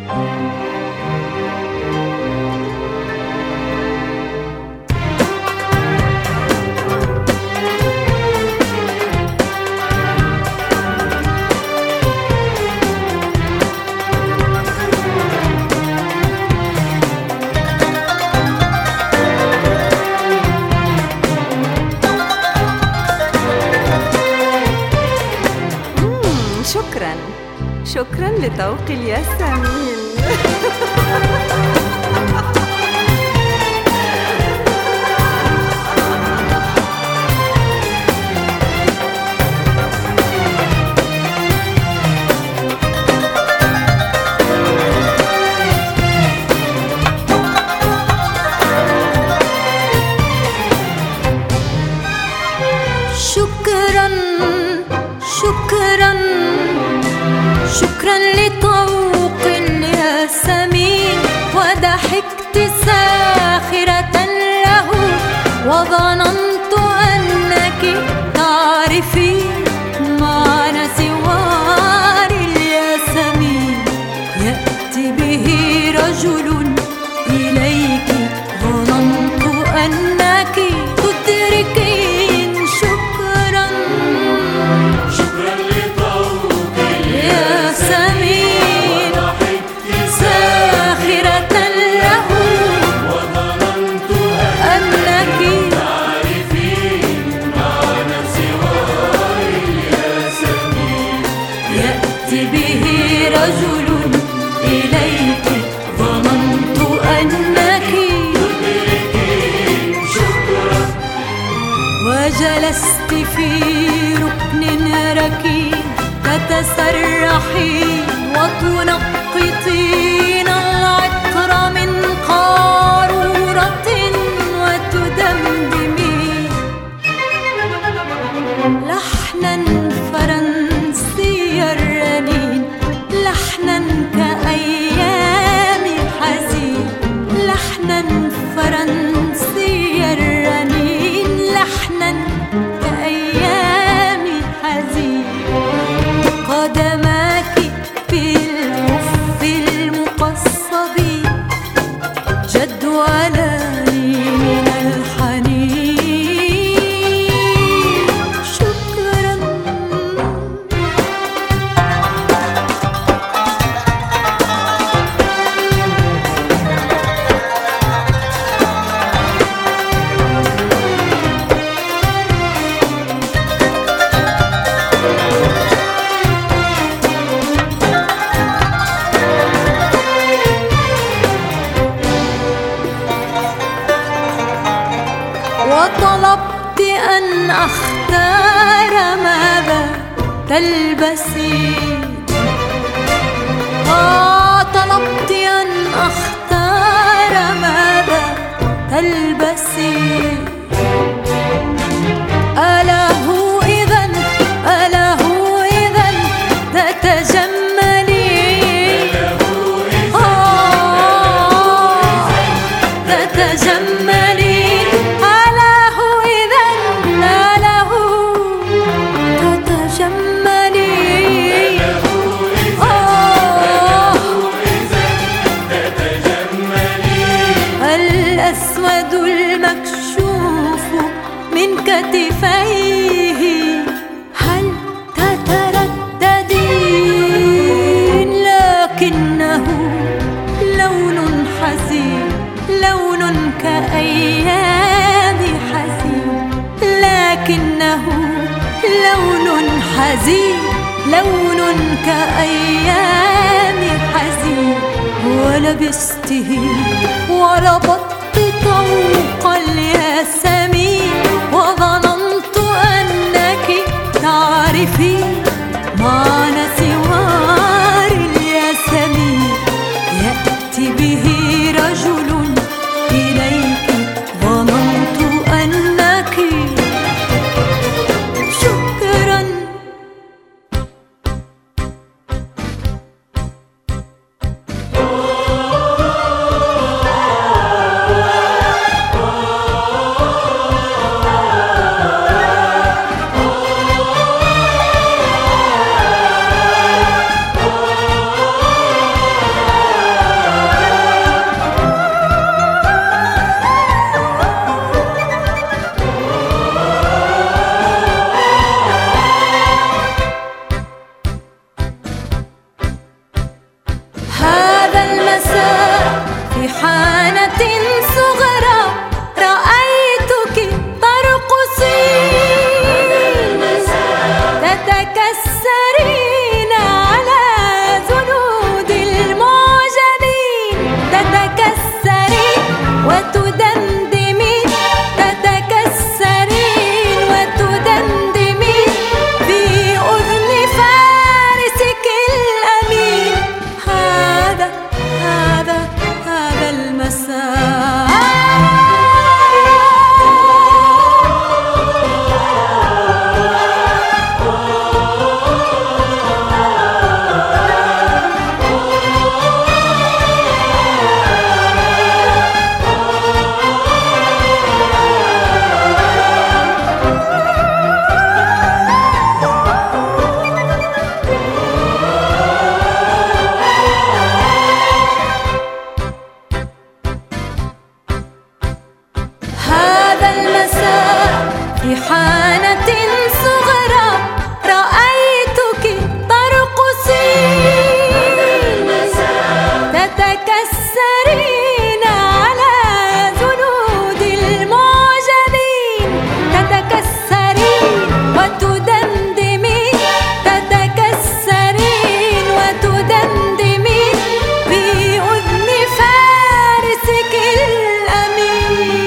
شكراً شكراً لذوق الياسمين. شكراً شكراً شكراً لطوق الياسمين، وضحكت ساخرة له وظننت أنك تعرفين معنى سوار الياسمين. يأتي به رجل إليك ظننت أنك تدركين. شكراً شكرا لطوق الياسمين، وضحكت ساخرة له وظننت أنك تعرفين معنى سوار الياسمين. يأتي به رجل إليك ظننت أنك تدركين. شكرا وجلست في ركن ركين تتسرحين وتنقطين العطر من قارورة وتدمدمين لحنا فرنسي الرنين، لحنا كأيام حزين، لحنا فرنسي الرنين، لحنا كأيام حزين. قدماك في الحف المقصب جدولاني من الحنين. شكراً وطلبت أن أختار ماذا تلبسين. طلبت أن أختار ماذا تلبسين. أله إذن تتجملين. تتجملين. أله إذن تتجملين. الأسود المكشوف من كتفيه هل تترددين؟ لكنه لون حزين، لون كأيام حزين، لكنه لون حزين، لون كأيام حزين. ولبسته وربطت طوق الياسمين وظننت أنك تعرفين معنى سوار الياسمين. يأتي به رجل إليك ظننت أنك. شكراً حانة صغرى رأيتك ترقصين تتكسرين على جنود المعجبين تتكسرين وتدندمين تتكسرين وتدندمين في أذن فارسك الأمين هذا المساء في حانة صغرى رأيتك ترقصين تتكسرين على جنود المعجبين تتكسرين وتدندمين تتكسرين وتدندمين في أذن فارسك الأمين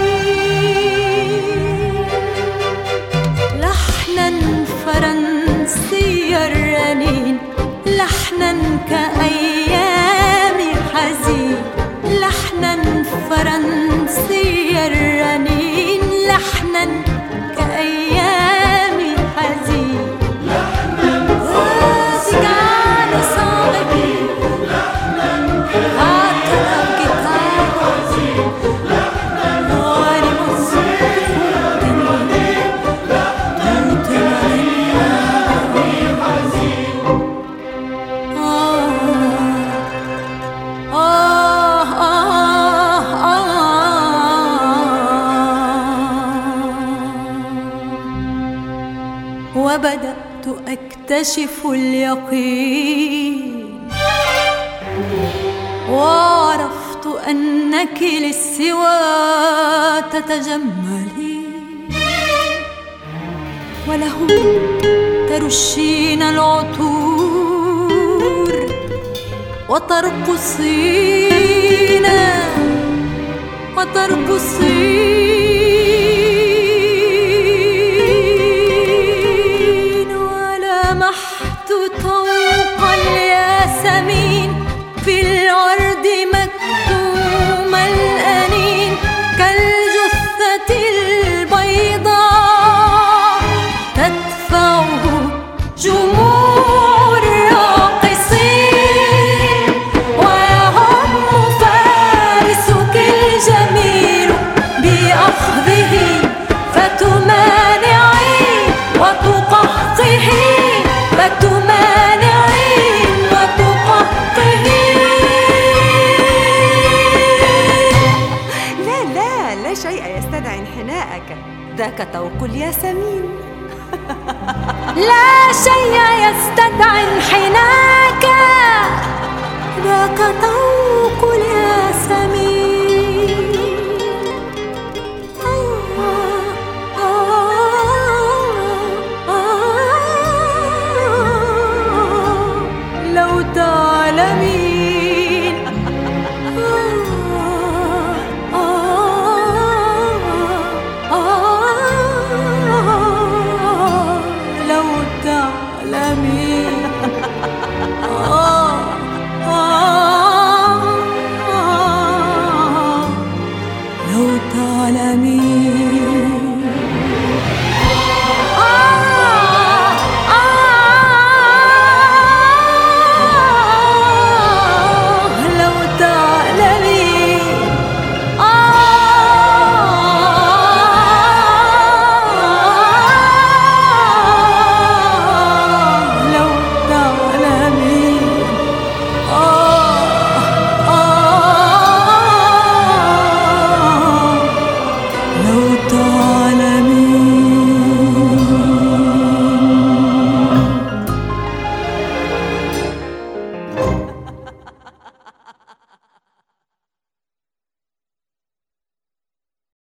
لحنا فرنسي الرنين لحنا كأيام حزين لحنا فرنسي الرنين لحنا كأيام حزين لحنا فرنسي صاغبين لحنا كأيام حزين لحنا وبدأت أكتشف اليقين وعرفت أنك للسوى تتجملين وله ترشين العطور وترقصين ولمحت طوق الياسمين في الورد مكتوم الأنين كالجثة البيضاء تدفعه جموع الراقصين ويهم فارسك الجميل بأخذه فتمانعين وتقهقهين فتمانعين وتقهقهين لا شيء يستدعي انحناءك ذاك طوق الياسمين لا شيء يستدعي انحناء